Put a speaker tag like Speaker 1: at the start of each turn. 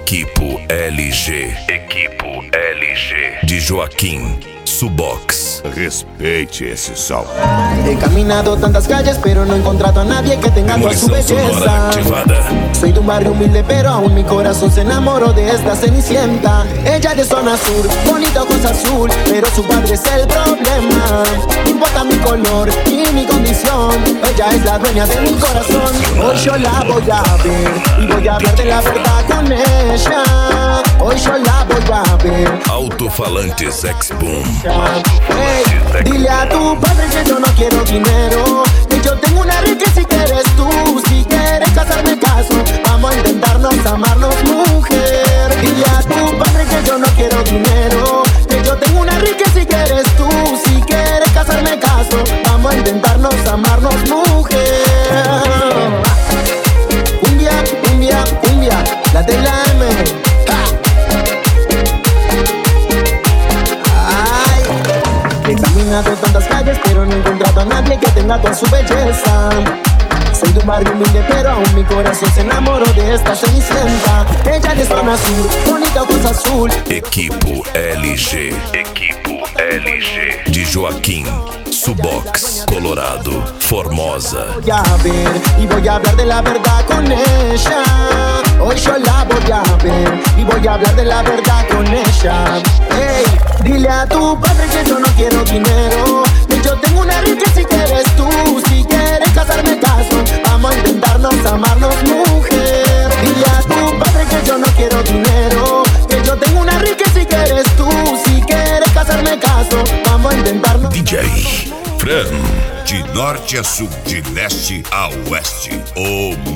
Speaker 1: Equipo LG. Equipo LG. De Joaquim Subox.
Speaker 2: Respeite esse som.
Speaker 3: He caminado tantas calles, pero no he encontrado a nadie que tenga toda su
Speaker 1: Demolição sonora
Speaker 3: belleza.
Speaker 1: activada.
Speaker 3: Soy de un barrio humilde, pero aún mi corazón se enamoró de esta cenicienta. Ella es de zona sur, bonita ojos azul, pero su padre es el problema. No importa mi color ni mi condición, ella es la dueña de mi corazón. Hoy yo la voy a ver y voy a hablar de la verdad con ella. Hoy yo la voy a ver.
Speaker 1: Alto-falantes X-Boom.
Speaker 3: Hey, dile a tu padre que yo no quiero dinero, que yo tengo una riqueza y que eres tú. Si quieres casarme caso, vamos a intentarnos amarnos, mujer. Dile a tu padre que yo no quiero dinero, que yo tengo una riqueza y que eres tú. Si quieres casarme caso, vamos a intentarnos amarnos, mujer. Cumbia, cumbia, cumbia, la de la M. He caminado tantas calles, pero no he encontrado a nadie que tenga toda su belleza. Soy de un barrio humilde, pero aún mi corazón se enamoró de esta cenicienta. Ella es de zona sur, bonita ojos azul.
Speaker 1: Equipo LG. Equipo LG. De Joaquim Subox. Colorado, Formosa.
Speaker 3: Voy a ver y voy a hablar de la verdad con ella. Hoy yo la voy a ver y voy a hablar de la verdad con ella. Hey, dile a tu padre que yo no quiero dinero, que yo tengo una riqueza y que eres tú. Si quieres casarme caso, vamos a intentarnos amarnos, mujer. Dile a tu padre que yo no quiero dinero, que yo tengo una riqueza y que eres tú. Si quieres casarme caso, vamos a intentarnos.
Speaker 1: DJ Fran.
Speaker 2: De norte a sul, de leste a oeste, o